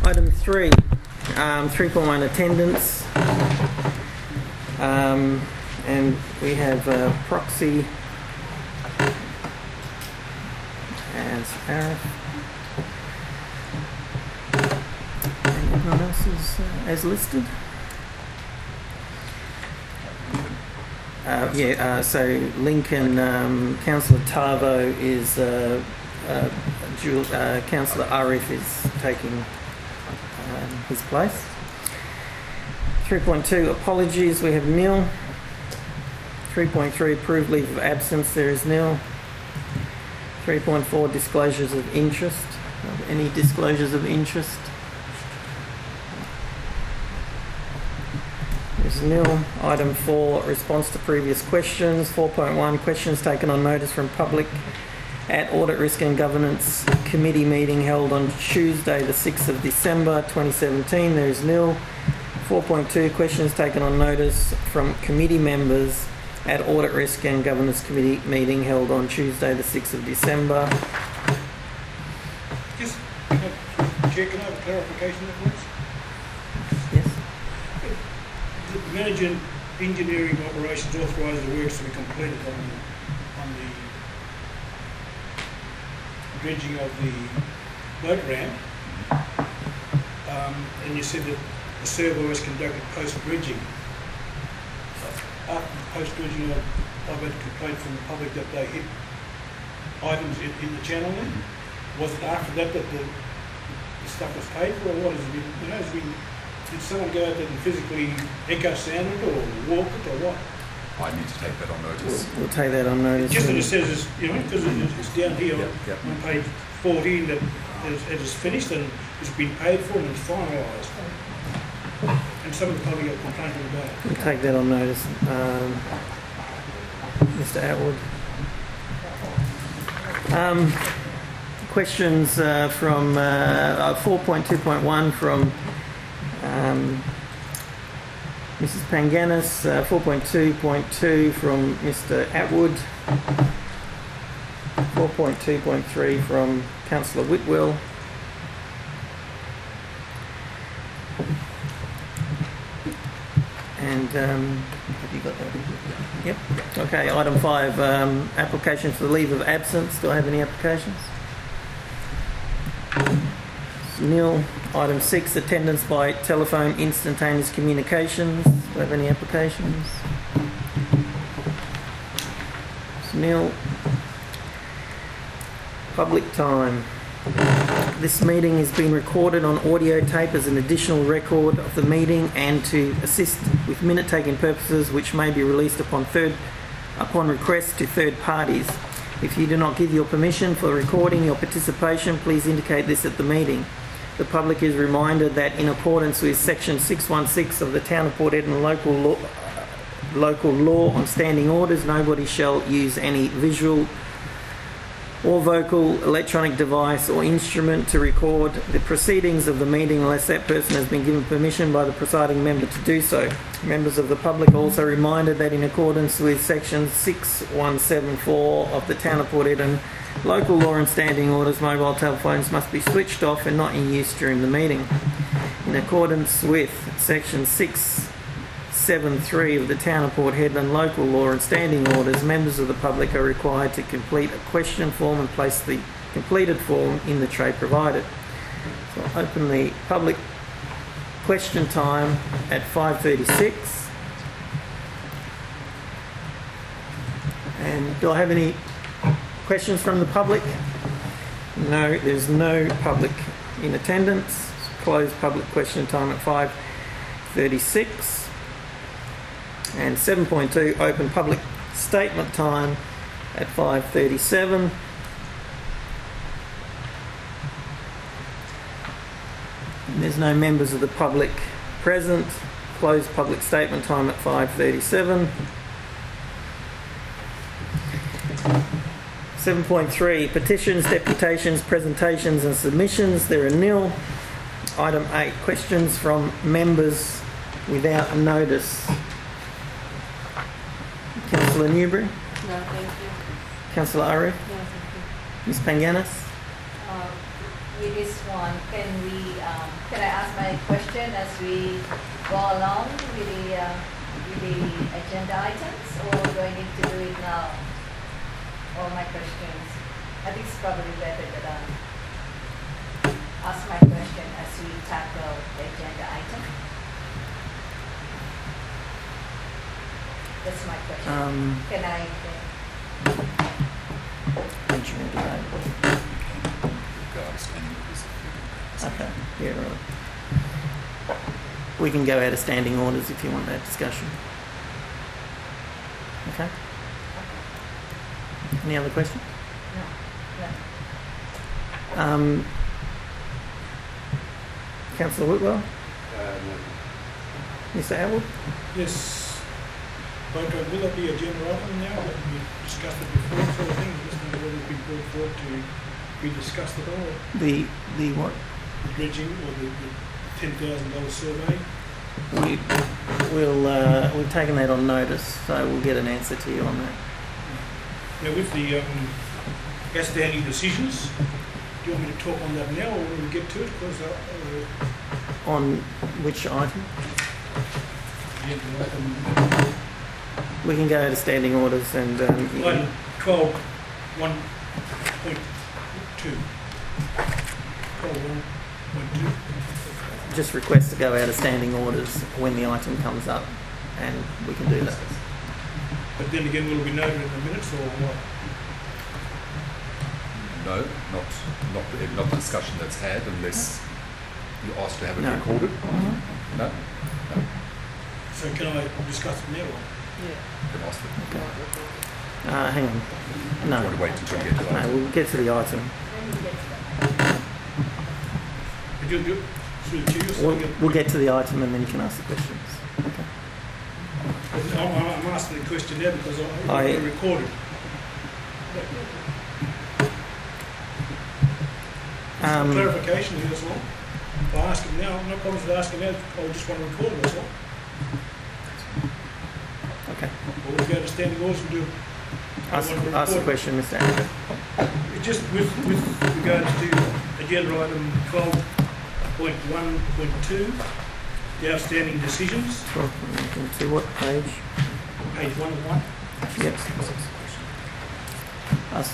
Item 3, 3.1 attendance. And we have proxy as Arif. And everyone else is as listed. So Lincoln, Councillor Tavo is, Councillor Arif is taking his place. 3.2 apologies, we have nil. 3.3 approved leave of absence, there is nil. 3.4 disclosures of interest. Any disclosures of interest? There's nil. Item 4, response to previous questions. 4.1 questions taken on notice from public at Audit, Risk and Governance Committee meeting held on Tuesday the 6th of December 2017. There is nil. 4.2 questions taken on notice from committee members at Audit, Risk and Governance Committee meeting held on Tuesday the 6th of December. Just, Chair, can I have a clarification of this? Yes. The manager engineering operations authorises the works to be completed on the dredging of the boat ramp, and you said that the survey was conducted post-dredging. After post-dredging, I've had a complaint from the public that they hit items in the channel then. Was it after that the stuff was paid for, or what has it been? You know, did someone go out there and physically echo sound it or walk it or what? I need to take that on notice. We'll take that on notice. Just that it says, because it's down here on page 14 that it is finished and it's been paid for and it's finalised. And some of the public have complained about it. We'll take that on notice. Mr. Atwood. Questions from 4.2.1 from Mrs. Panganis, 4.2.2 from Mr. Atwood, 4.2.3 from Councillor Whitwell, and have you got that? Yep. Okay, item 5, application for the leave of absence. Do I have any applications? Nil. Item 6, attendance by telephone instantaneous communications. Do I have any applications? Nil. Public time. This meeting is being recorded on audio tape as an additional record of the meeting and to assist with minute-taking purposes, which may be released upon request to third parties. If you do not give your permission for recording your participation, please indicate this at the meeting. The public is reminded that in accordance with Section 616 of the Town of Port Edna local law on standing orders, nobody shall use any visual or vocal electronic device or instrument to record the proceedings of the meeting unless that person has been given permission by the presiding member to do so. Members of the public are also reminded that in accordance with Section 6174 of the Town of Port Edna local law and standing orders, mobile telephones must be switched off and not in use during the meeting. In accordance with Section 673 of the Town of Port Hedland local law and standing orders, members of the public are required to complete a question form and place the completed form in the tray provided. So I'll open the public question time at 5:36. And do I have any questions from the public? No, there's no public in attendance. Close public question time at 5:36. And 7.2, open public statement time at 5:37. And there's no members of the public present. Close public statement time at 5:37. 7.3, petitions, deputations, presentations and submissions. There are nil. Item 8, questions from members without notice. Councillor Newbury? No, thank you. Councillor Arif? No, thank you. Ms Panganis? with this one, can I ask my question as we go along with the agenda items, or do I need to do it now? All my questions. I think it's probably better that I ask my question as we tackle the agenda item. That's my question. Can I? Venture into that. Okay, yeah, right. We can go out of standing orders if you want that discussion. Okay. Any other questions? No. Councillor Whitwell? Mr. Atwood? Yes. But will it be a agenda item now that we discussed it before, sort of thing? Just know whether it's been brought forward to be discussed at all? The what? The dredging or the $10,000 survey? We've taken that on notice, so we'll get an answer to you on that. Now with the outstanding decisions, do you want me to talk on that now or when we get to it? Because, On which item? agenda item We can go out of standing orders and... item 12, 1.2. 12.1.2. just request to go out of standing orders when the item comes up, and we can do that. But then again, will it be noted in the minutes or what? No, not the discussion that's had unless you ask to have it No. recorded. No? So can I discuss it now? You can ask for it. Hang on. Do you No. want to wait until we get to that? No, we'll get to the item. But you through the chair, you're saying it- We'll get to the item and then you can ask the questions. Okay. I'm asking the question now because I I- recorded. Clarification here as well. If I ask him now, no problems with asking now, I just want to record it as well. Okay. Or we'll go to standing orders and do Ask the record. question, Mr. Andrew. Just with regards to agenda item 12.1.2, the outstanding decisions, To what page? page 1 of 1. Yep. Ask.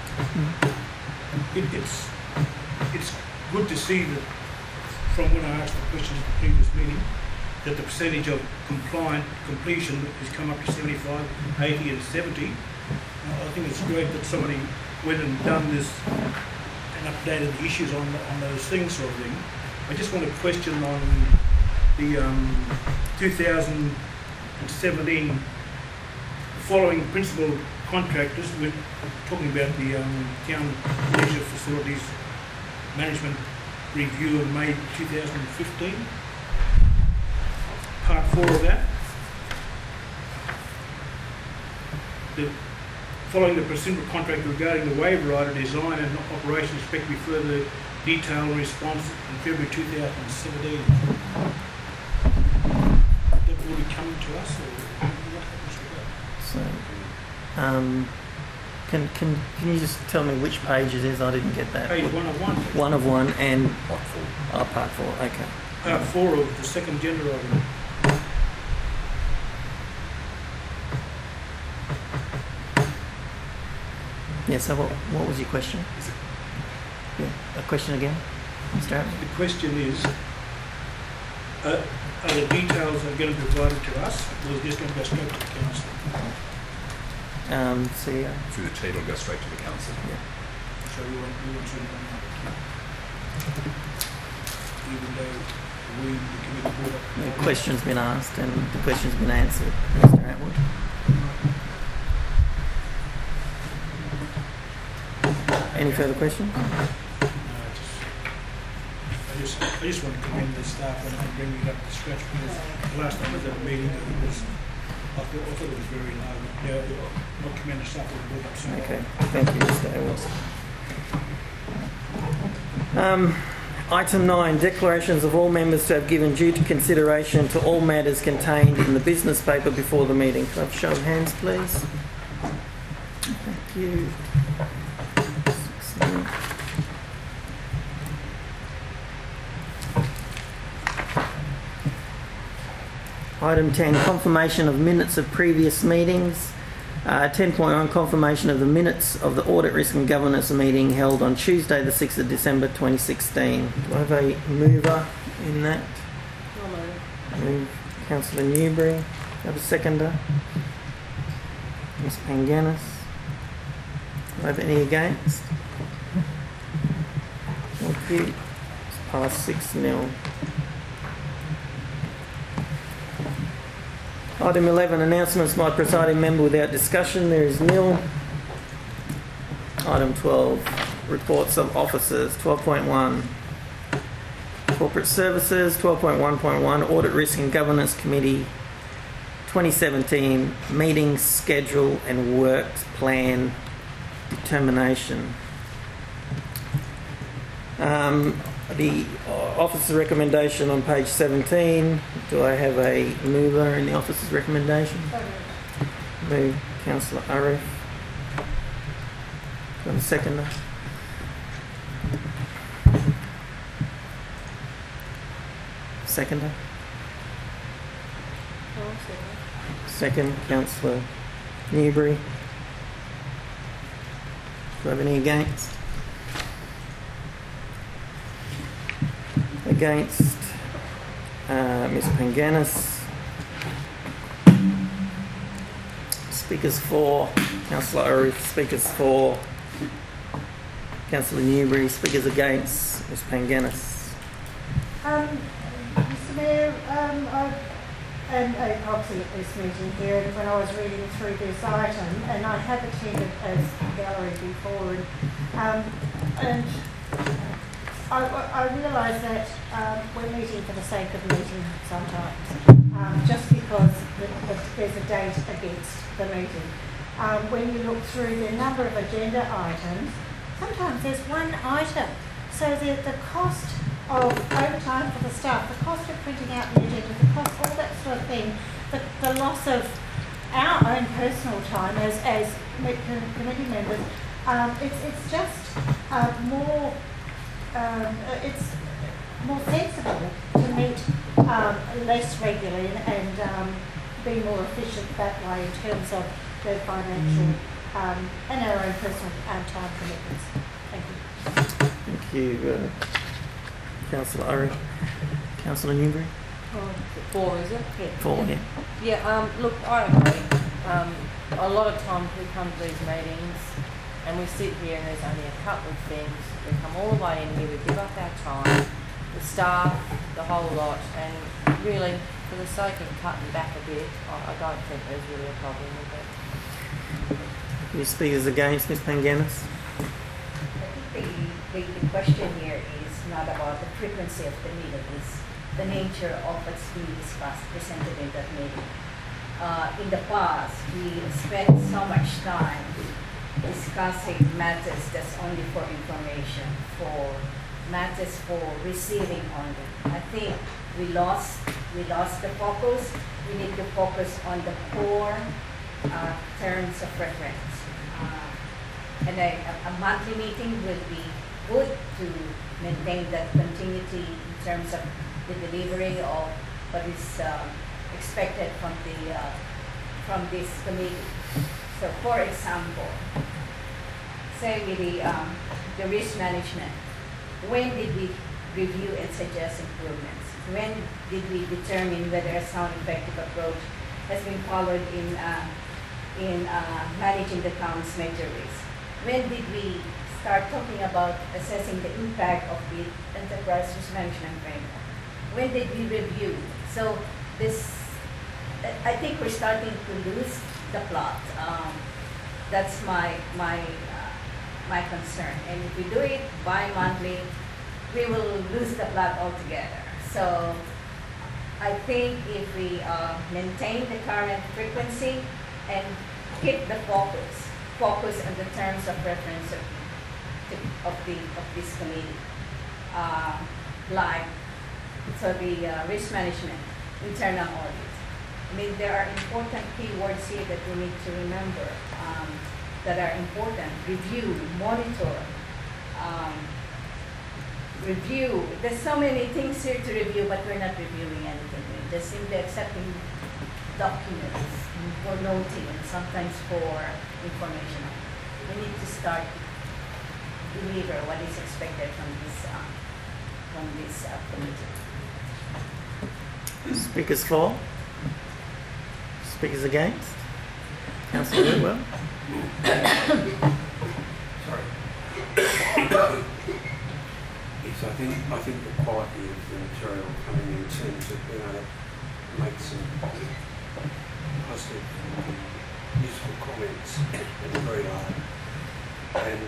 It's good to see that from when I asked the question at the previous meeting, that the percentage of completion has come up to 75, 80 and 70. I think it's great that somebody went and done this and updated the issues on those things sort of thing. I just want to question on the 2017 following principal contractors. We're talking about the town leisure facilities management review in May 2015. Part 4 of that. Following the principal contract regarding the waiver rider design and operation, expect to be further detailed response in February 2017. That will be coming to us, or what happens with that? So, can you just tell me which page it is? I didn't get that. Page 1 of 1. 1 of 1 and Part 4. part 4. Okay. Part 4 of the second gender item. Yeah. So what was your question? Yeah. A question again, Mr. Atwood? The question is, are the details are going to be provided to us, or is this going to go straight to the council? CEO. Through the chair, it'll go straight to the council. So we want to know. Even though we, the committee, brought up The question's been asked and the question's been answered, Mr. Atwood. Any further questions? I just want to commend the staff and bring it up to scratch because the last time I was at a meeting, I thought it was very low. Yeah, not commend the staff that brought up so well. Okay, thank you, Mr. Atwood. Item 9, declarations of all members to have given due consideration to all matters contained in the business paper before the meeting. Can I have a show of hands, please? Thank you. 6, 7. Item 10, confirmation of minutes of previous meetings. 10.1, confirmation of the minutes of the Audit, Risk and Governance meeting held on Tuesday the 6th of December 2016. Do I have a mover in that? Move Councillor Newbury. Do I have a seconder? Ms Panganis. Do I have any against? Thank you. It's passed 6-0. Item 11, announcements by presiding member without discussion. There is nil. Item 12, reports of officers. 12.1, corporate services. 12.1.1, audit, risk and governance committee 2017 meeting schedule and works plan determination. The officer's recommendation on page 17. Do I have a mover in the officer's recommendation? Move Councillor Arif. Do I have a seconder? Seconder? Second, Councillor Newbury. Do I have any against? Against Ms Panganis. Speakers for Councillor Arif. Speakers for Councillor Newbury. Speakers against Ms Panganis. Mr Mayor, and obviously at this meeting here, and when I was reading through this item, and I have attended as gallery before, and I realise that we're meeting for the sake of meeting sometimes, just because there's a date against the meeting. When you look through the number of agenda items, sometimes there's one item. So the cost of overtime for the staff, the cost of printing out the agenda, the cost, all that sort of thing, the loss of our own personal time as committee members, it's just more. It's more sensible to meet less regularly and be more efficient that way in terms of the financial and our own personal time commitments. Thank you. Thank you, Councillor Arif. Councillor Newbury? 4, is it? Yeah. 4, yeah. Yeah, look, I agree. A lot of times we come to these meetings and we sit here and there's only a couple of things. We come all the way in here, we give up our time, the staff, the whole lot, and really, for the sake of cutting back a bit, I don't think there's really a problem with it. Any speakers against Ms Panganis? I think the question here is not about the frequency of the meeting, it's the nature of what's being discussed, presented in that meeting. In the past, we spent so much time discussing matters that's only for information, for matters for receiving only. I think we lost the focus. We need to focus on the core terms of reference. And a monthly meeting will be good to maintain that continuity in terms of the delivery of what is expected from this committee. So, for example, say with the risk management, when did we review and suggest improvements? When did we determine whether a sound, effective approach has been followed in managing the town's major risks? When did we start talking about assessing the impact of the enterprise risk management framework? When did we review? So this, I think we're starting to lose the plot. That's my concern. And if we do it bi-monthly, we will lose the plot altogether. So I think if we maintain the current frequency and keep the focus on the terms of reference of this committee, the risk management, internal audit. I mean, there are important keywords here that we need to remember that are important. Review, monitor, review. There's so many things here to review, but we're not reviewing anything. We're just simply accepting documents for noting and sometimes for information. We need to start deliver what is expected from this committee. Speakers for? Speakers against? Councillor Redwell? Sorry. Yes, I think the quality of the material coming in terms of being able to make some positive and useful comments is very low. And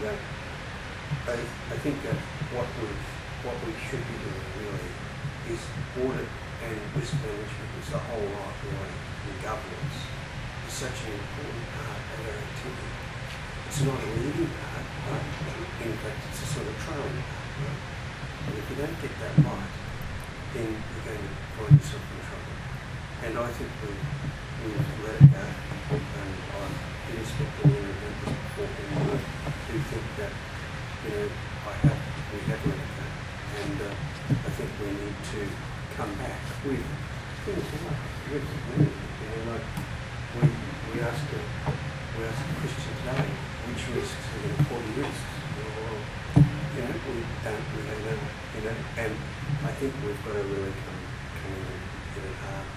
I think that what we should be doing really is audit and risk management is the whole lot really in governance. It's such an important part of our activity. It's not a leading part, but in fact it's a sort of trailing part, right? And if you don't get that right, then you're going to find yourself in trouble. And I think we've let it go. And I've been inspecting the members before, and I do think that, we have let it go. And I think we need to come back with things like risk management. Like we asked the question today, which risks are the important risks? Well, we don't really know, and I think we've got to really come in and get it hard.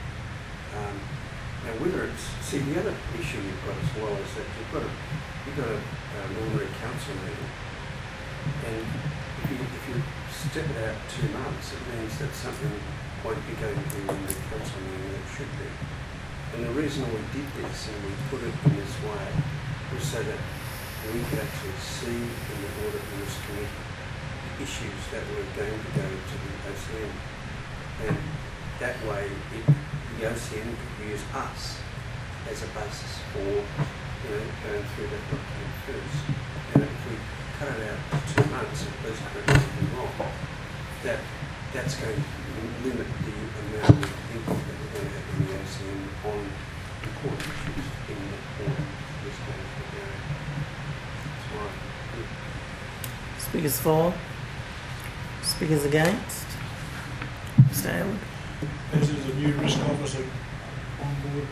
Now whether it's, the other issue you've got as well is that you've got an ordinary council meeting, and if you step it out 2 months, it means that something won't be going to in the council meeting that should be. And the reason we did this and we put it in this way was so that we could actually see in the Audit and Risk Committee the issues that were going to go to the OCM. And that way the OCM could use us as a basis for going through that document first. And if we cut it out 2 months, and please correct me if I'm wrong, that's going to limit the amount of people that we're going to have in the OCM on important issues in the Audit and Risk Management area. That's why. Speakers for? Speakers against? Mr. Hayward? As is a new risk officer on board,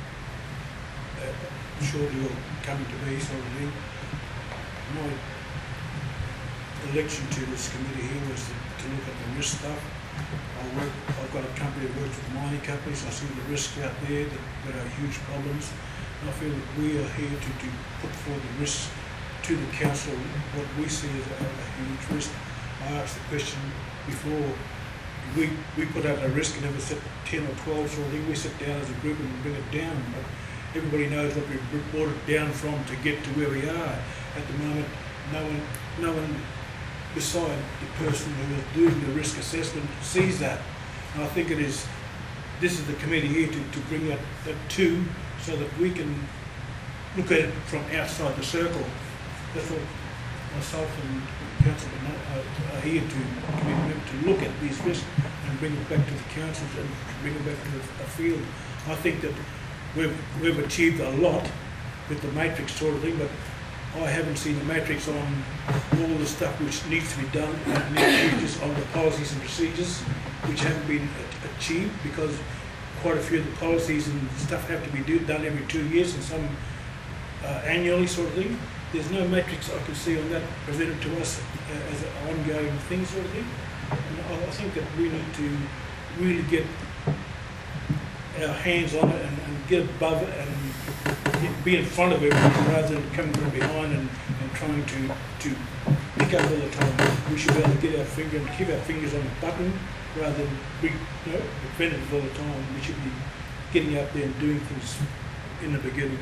shortly will coming to be sort of thing. My election to this committee here was to look at the risk stuff. I've got a company that works with mining companies. I see the risks out there that are huge problems. And I feel that we are here to put forward the risks to the council, what we see as a huge risk. I asked the question before, we put out a risk and never set 10 or 12 sort of thing. We sit down as a group and bring it down. But everybody knows what we've brought it down from to get to where we are. At the moment, no one beside the person who is doing the risk assessment sees that. And I think this is the committee here to bring that to, so that we can look at it from outside the circle. That's what myself and council are here to look at these risks and bring it back to the councils and bring it back to the field. I think that we've achieved a lot with the matrix sort of thing, but I haven't seen the matrix on all the stuff which needs to be done, and the changes on the policies and procedures which haven't been achieved, because quite a few of the policies and stuff have to be done every 2 years and some annually sort of thing. There's no matrix I can see on that presented to us as an ongoing thing sort of thing. And I think that we need to really get our hands on it and get above it and be in front of everything rather than coming from behind and trying to pick up all the time. We should be able to get our finger and keep our fingers on the button rather than be preventative all the time. We should be getting out there and doing things in the beginning.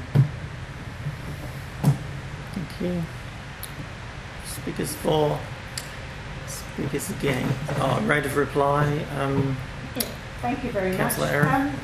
Thank you. Speakers for? Speakers against? Rate of reply. Thank you very much. Councillor Aaron.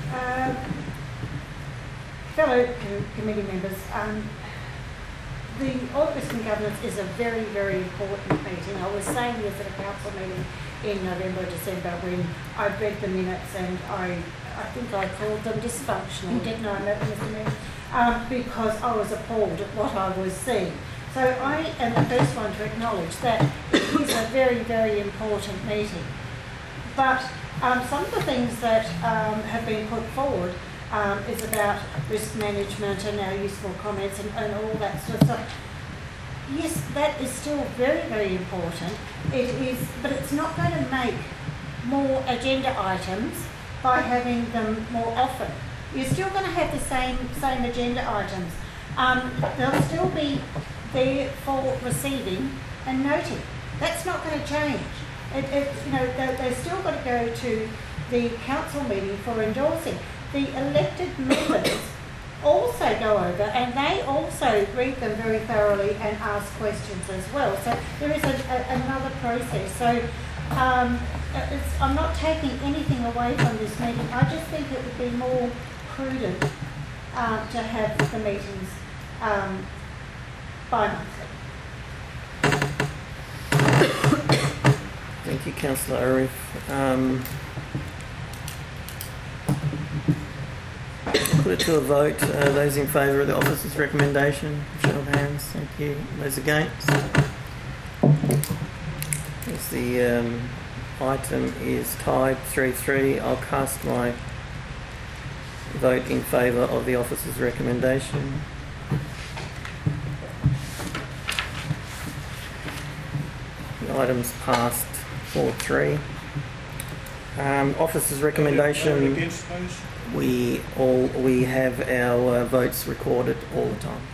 Fellow committee members, the Audit, Risk and Governance is a very, very important meeting. I was saying this at a council meeting in November, December, when I read the minutes and I think I called them dysfunctional, didn't I, Mr. Mayor? Because I was appalled at what I was seeing. So I am the first one to acknowledge that is a very, very important meeting. But some of the things that have been put forward is about risk management and our useful comments and all that sort of stuff. Yes, that is still very, very important. It is, but it's not going to make more agenda items by having them more often. You're still going to have the same agenda items. They'll still be there for receiving and noting. That's not going to change. They've still got to go to the council meeting for endorsing. The elected members also go over and they also read them very thoroughly and ask questions as well. So there is another process. So I'm not taking anything away from this meeting. I just think it would be more prudent to have the meetings bi-monthly. Thank you, Councillor Arif. Put it to a vote. Those in favour of the officer's recommendation, show of hands. Thank you. Those against? As the item is tied 3-3, I'll cast my vote in favour of the officer's recommendation. The item's passed 4-3. Officer's recommendation. Against those? We have our votes recorded all the time.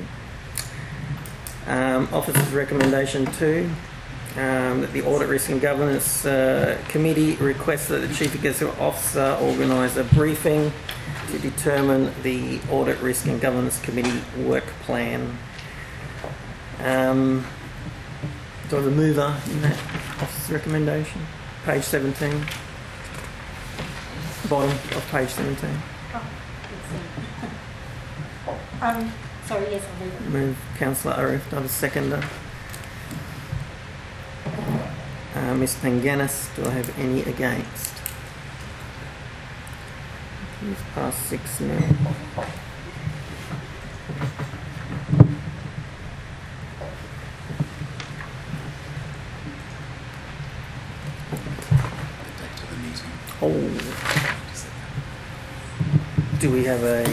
Thank you. Officer's recommendation 2, that the Audit Risk and Governance Committee requests that the Chief Executive Officer organise a briefing to determine the Audit Risk and Governance Committee work plan. Do I have a mover in that officer's recommendation? Page 17. Bottom of page 17. Sorry, yes, I'll move it. Move Councillor Arif. Do I have a seconder? Ms Panganis, do I have any against? It's past 6 now. Oh. Do we have a...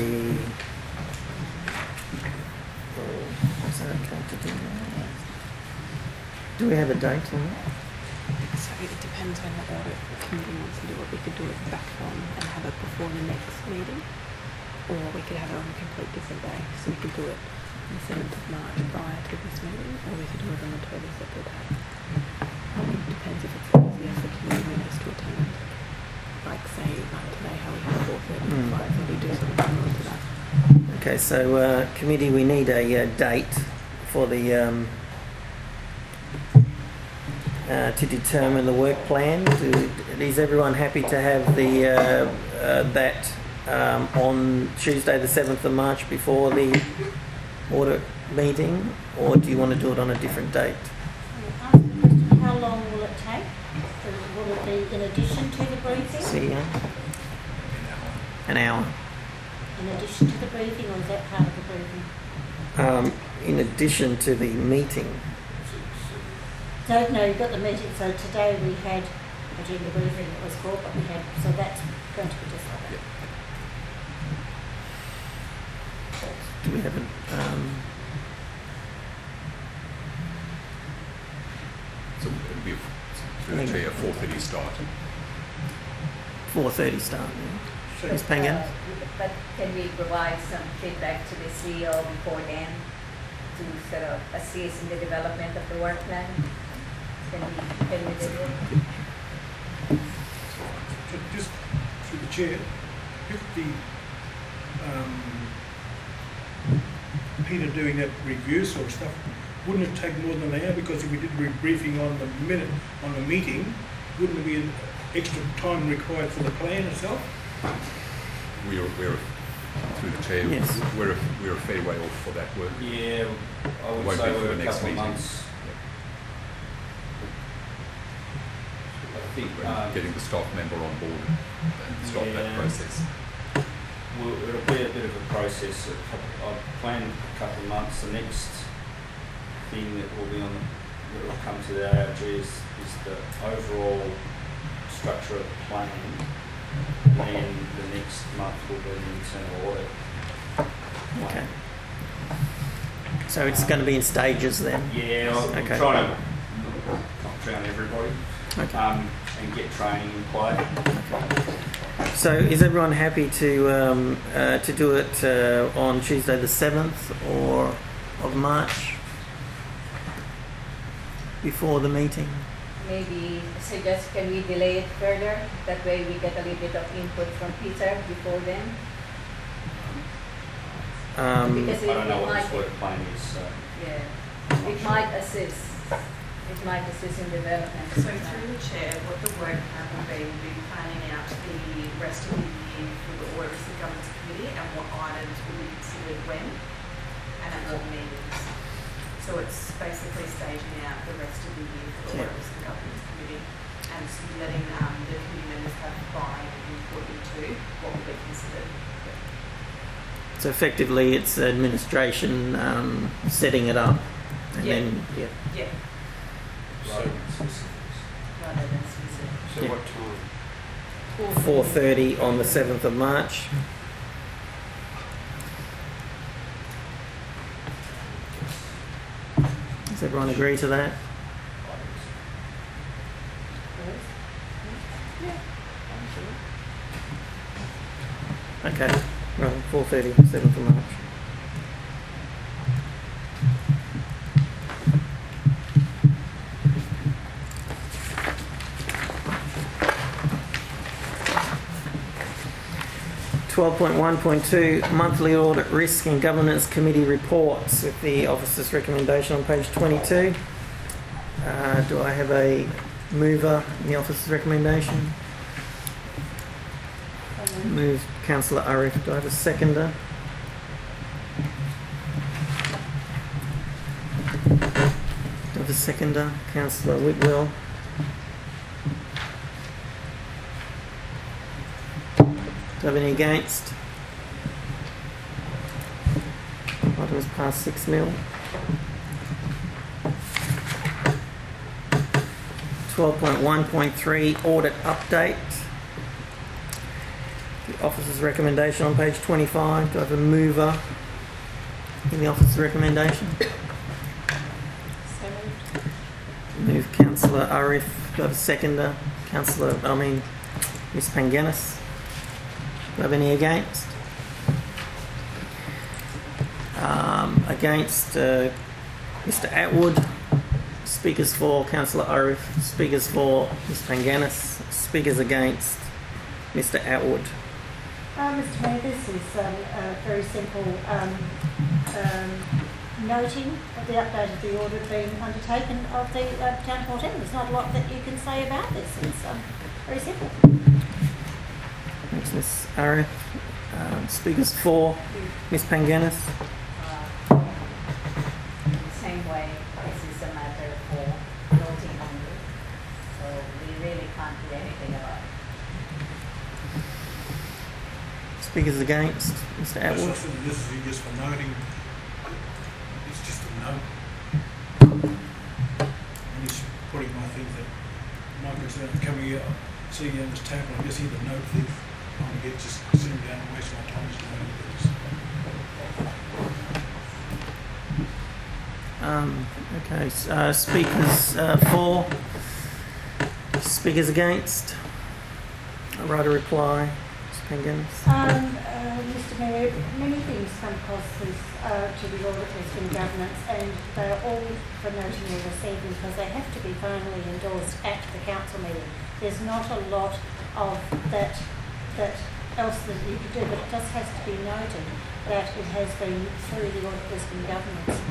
Is that okay to do that? Do we have a date on it? So it depends when the audit committee wants to do it. We could do it back on and have it before the next meeting, or we could have it on a complete different day. So we could do it on the 7th of March prior to this meeting, or we could do it on a totally separate day. It depends if it's easier for committee members to attend. Like say like today how we have 4:30 and 5:30, do something similar to that. Okay, so committee, we need a date for the to determine the work plan. Is everyone happy to have the that on Tuesday the 7th of March before the audit meeting, or do you want to do it on a different date? Ask the question, how long will it take? Will it be in addition to the briefing? See ya. An hour. In addition to the briefing, or is that part of the briefing? In addition to the meeting. So, no, you've got the meeting. So today we had agenda briefing, it was called, but we had, so that's going to be just like that. Do we have a... So it would be through the chair, 4:30 start. 4:30 start, yeah. Ms. Pangan? But can we provide some feedback to the CEO before then to sort of assist in the development of the work plan? Can we do it? So just through the chair, if the Peter doing that review sort of stuff, wouldn't it take more than an hour? Because if we did briefing on the minute on the meeting, wouldn't there be an extra time required for the plan itself? We're through the chair. Yes. We're a fair way off for that work. Yeah, I would Won't say be for we're the a next couple of meeting. months. I think Getting the staff member on board and start that Yeah. process. it'll be a bit of a process. I've planned a couple of months. The next thing that will be on the that will come to the ARG is the overall structure of the plan, and then the next month will be the internal audit. Okay. So it's going to be in stages then? Yeah, I'm Okay. trying to not drown everybody, Okay. and get training in play. So is everyone happy to do it on Tuesday the 7th or of March before the meeting? Maybe suggest, can we delay it further? That way we get a little bit of input from Peter before then. Because I don't know it what might, this work plan is, so yeah, it might assist. It might assist in development. So through the chair, what the work plan will be planning out the rest of the year for the Audit Risk and Governance Committee and what items will be considered when and at what meetings. So it's basically staging out the rest of the year for the Audit Risk and Governance Committee and letting the committee members have buy-in and input into what will be considered. So effectively it's administration setting it up and Yeah. then, yeah. Yeah. rather than specifics. Rather than specific. So Yeah. what time? 4:30 on the 7th of March. Does everyone agree to that? Okay, right, 4:30, 7th of March. (12.1.2) Monthly Audit Risk and Governance Committee Reports with the officer's recommendation on page 22. Do I have a mover in the officer's recommendation? Move Councillor Arif. Do I have a seconder? Do I have a seconder? Councillor Whitwell. Do I have any against? Item is passed 6-0. 12.1.3 Audit Update. The officer's recommendation on page 25. Do I have a mover in the officer's recommendation? Move Councillor Arif. Do I have a seconder? Ms Panganis. Do I have any against? Against Mr Atwood. Speakers for Councillor Arif. Speakers for Ms Panganis. Speakers against Mr Atwood. Mr Mayor, this is a very simple noting of the update of the audit being undertaken of the town hall team. There's not a lot that you can say about this. It's very simple. Thanks, Ms Arif. Speakers for Ms Panganis. In the same way, this is a matter for noting only, so we really can't do anything about it. Speakers against Mr Atwood. This is just for noting. It's just a note. I'm just putting my thing that my concern is coming here, seeing you on this table, I just hear the note thing. I'm get just sitting down and wasting my time just noting things. Okay, speakers for, speakers against. I'll write a reply. Ms Panganis. Mr Mayor, many things come across this to the audit risk and governance, and they are all for noting or receiving because they have to be finally endorsed at the council meeting. There's not a lot of that else that you could do, but it just has to be noted that it has been through the audit risk and governance.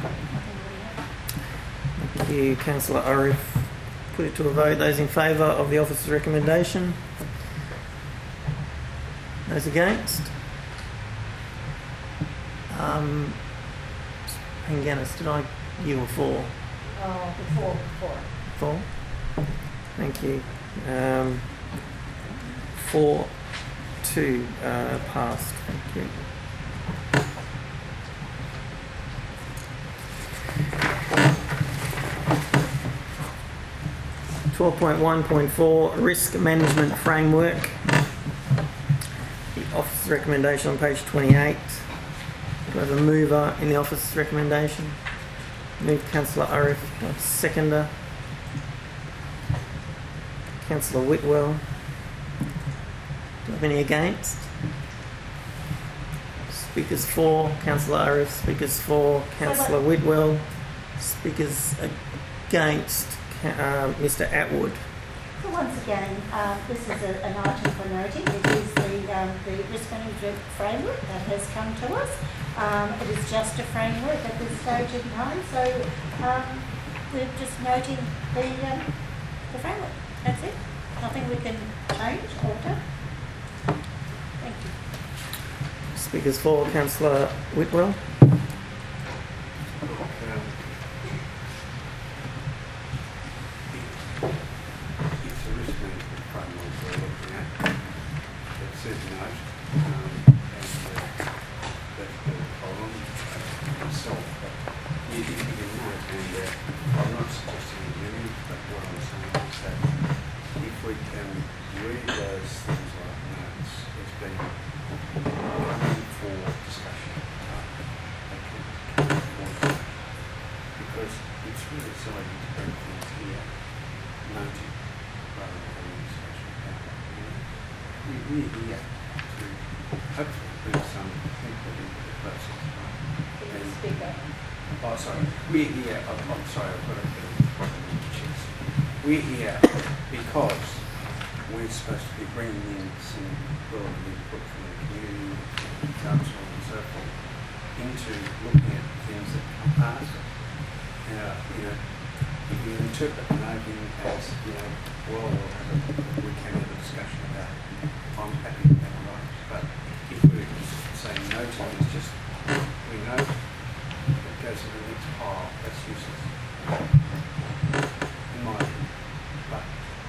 Thank you, Councillor Arif. Put it to a vote. Those in favour of the officer's recommendation? Those against? Panganis, you were for? Before. For? Thank you. 4-2 passed. Thank you. 12.1.4 Risk Management Framework. The office recommendation on page 28. Do I have a mover in the office recommendation? Moved Councillor Arif, seconder. Councillor Whitwell. Do I have any against? Speakers for, Councillor Arif. Speakers for, Councillor Whitwell. Speakers against, Mr Atwood. So once again, this is an item for noting. It is the risk management framework that has come to us. It is just a framework at this stage in time, so we're just noting the framework. That's it. Nothing we can change, alter. Thank you. Speakers for, Councillor Whitwell. It's a risk management framework we're looking at. It says note, and that's the problem itself. But you can note, and I'm not suggesting anything, but what I'm saying is that if we can read those things like notes, it's been coming for discussion. Because it's really silly to bring things here, noting rather than having a discussion about it. We're here to hopefully bring some input into the process. Can you speak up? Oh, sorry. We're here. I'm sorry. I've got a bit of problem with the chest. We're here because we're supposed to be bringing in some relevant input from the community, council, and so forth, into looking at things that come past us. Now, if you interpret the noting as, well, we can have a discussion about it, I'm happy with that, right? But if we're just saying noting is just, we note, it goes to the next pile, that's useless. In my opinion. But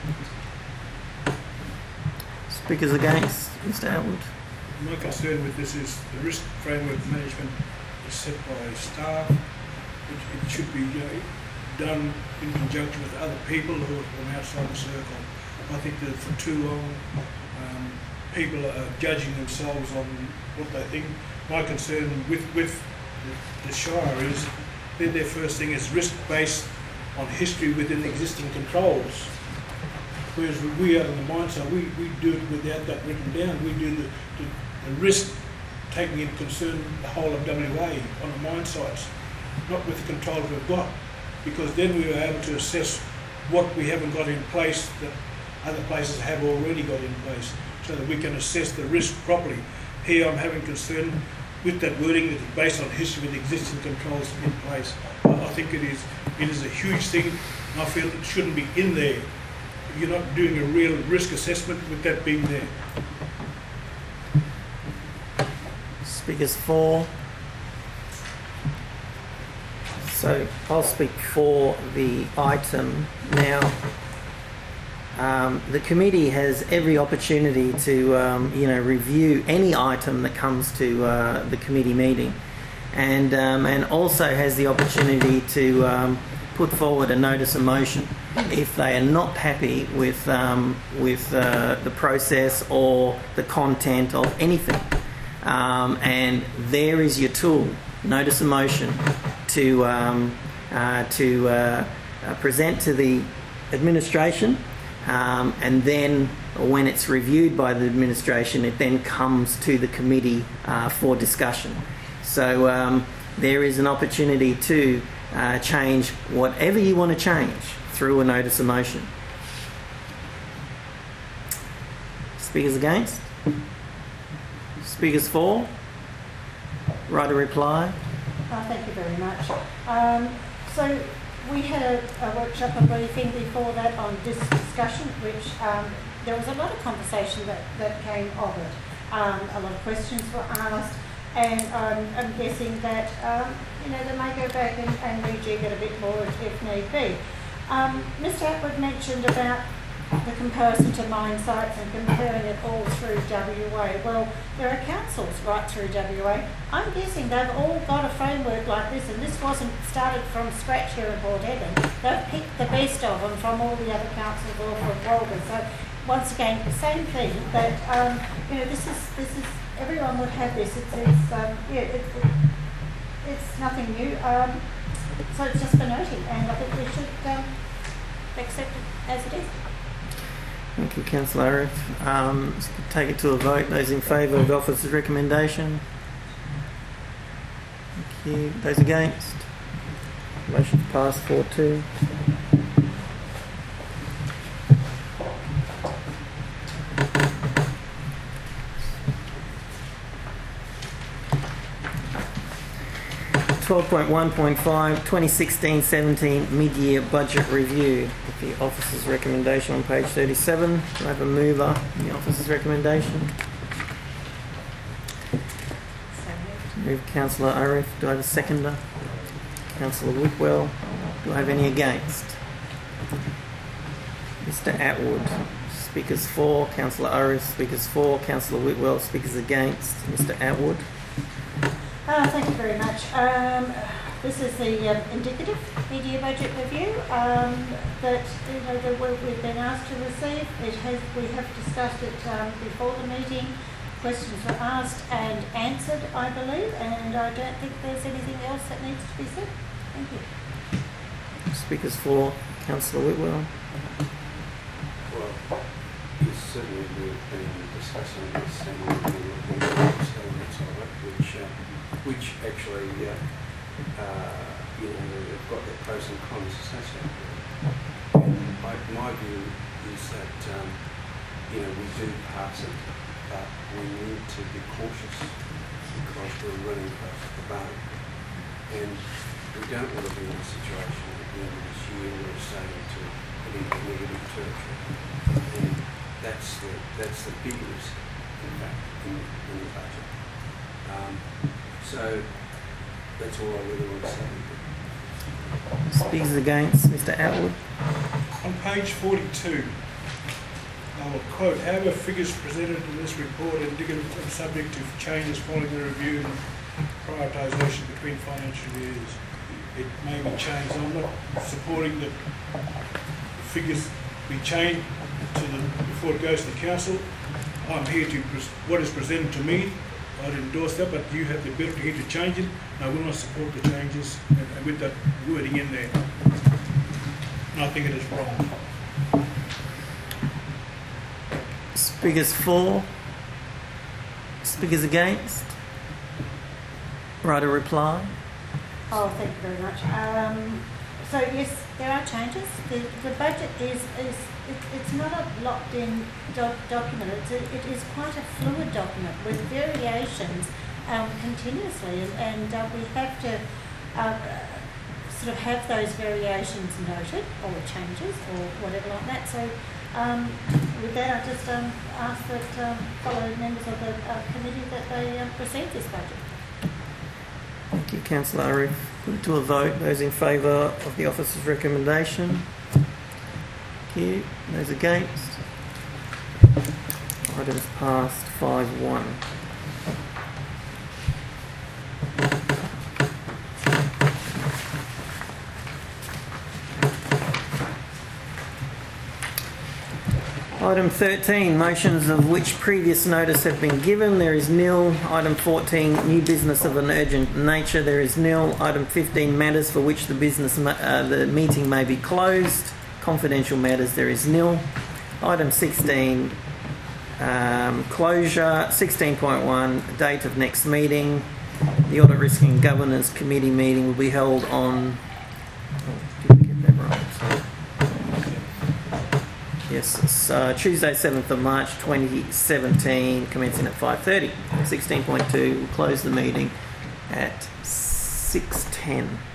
Speakers against, Mr Atwood. My concern with this is the risk framework management is set by staff. It should be done in conjunction with other people who are from outside the circle. I think that for too long, people are judging themselves on what they think. My concern with the Shire is that their first thing is risk based on history within existing controls. Whereas we out on the mine side, we do it without that written down. We do the risk taking into concern the whole of WA on the mine sites, not with the controls we've got, because then we are able to assess what we haven't got in place that other places have already got in place, so that we can assess the risk properly. Here I'm having concern with that wording that is based on history with existing controls in place. I think it is a huge thing, and I feel it shouldn't be in there. You're not doing a real risk assessment with that being there. Speakers for. So I'll speak for the item now. The committee has every opportunity to, review any item that comes to the committee meeting, and also has the opportunity to put forward a notice of motion if they are not happy with the process or the content of anything. And there is your tool, notice of motion, to present to the administration, and then when it's reviewed by the administration, it then comes to the committee for discussion. So there is an opportunity to change whatever you want to change through a notice of motion. Speakers against? Speakers for? Right a reply? Thank you very much. So we had a workshop and briefing before that on this discussion, which there was a lot of conversation that came of it. A lot of questions were asked, and I'm guessing that they may go back and rejig it a bit more if need be. Mr Atwood mentioned about the comparison to mine sites and comparing it all through WA. Well, there are councils right through WA. I'm guessing they've all got a framework like this, and this wasn't started from scratch here in Port Evan. They've picked the best of them from all the other councils or from Walgett. So once again, the same thing. But this is everyone would have this. It's nothing new. So it's just for noting, and I think we should accept it as it is. Thank you, Councillor Arif. So take it to a vote. Those in favour of the officer's recommendation? Thank you. Those against? Motion passed 4-2. .1.5 2016-17 mid-year budget review. With the officer's recommendation on page 37. Do I have a mover in the officer's recommendation? Move Councillor Arif. Do I have a seconder? Councillor Whitwell. Do I have any against? Mr. Atwood. Speakers for. Councillor Arif. Speakers for. Councillor Whitwell. Speakers against. Mr. Atwood. Thank you very much. This is the indicative mid-year budget review that we've been asked to receive. We have discussed it before the meeting. Questions were asked and answered, I believe, and I don't think there's anything else that needs to be said. Thank you. Speakers for. Councillor Whitwell. Well, yes, certainly we've been discussing this and we've been looking at elements of it, which actually, they've got their pros and cons associated with it. And my view is that, we do pass it, but we need to be cautious because we're running close to the bone. And we don't want to be in a situation at the end of this year where we're starting to head into negative territory. And that's the big risk, in fact, in the budget. So that's all I really want to say. Speakers against. Mr. Atwood. On page 42, I will quote, however, figures presented in this report are indicative and subject to changes following the review and prioritisation between financial years. It may be changed. I'm not supporting the figures be changed before it goes to the council. I'm here to, what is presented to me, I'd endorse that, but you have the ability here to change it. And I will not support the changes and with that wording in there. And I think it is wrong. Speakers for. Speakers against. Right, a reply. Oh, thank you very much. So yes, there are changes. The budget it's not a locked-in document. It is quite a fluid document with variations continuously, and we have to sort of have those variations noted or changes or whatever like that. So with that, I just ask that fellow members of the committee that they proceed this budget. Thank you, Councillor Arif. Put it to a vote. Those in favour of the officer's recommendation. Thank you. Those against. Items passed 5-1. Item 13, motions of which previous notice have been given. There is nil. Item 14, new business of an urgent nature. There is nil. Item 15, matters for which the meeting may be closed. Confidential matters. There is nil. Item 16, closure. 16.1, date of next meeting. The Audit Risk and Governance Committee meeting will be held on. Did we get that right? Sorry. Yes, it's Tuesday 7th of March 2017, commencing at 5:30. 16.2, we'll close the meeting at 6:10.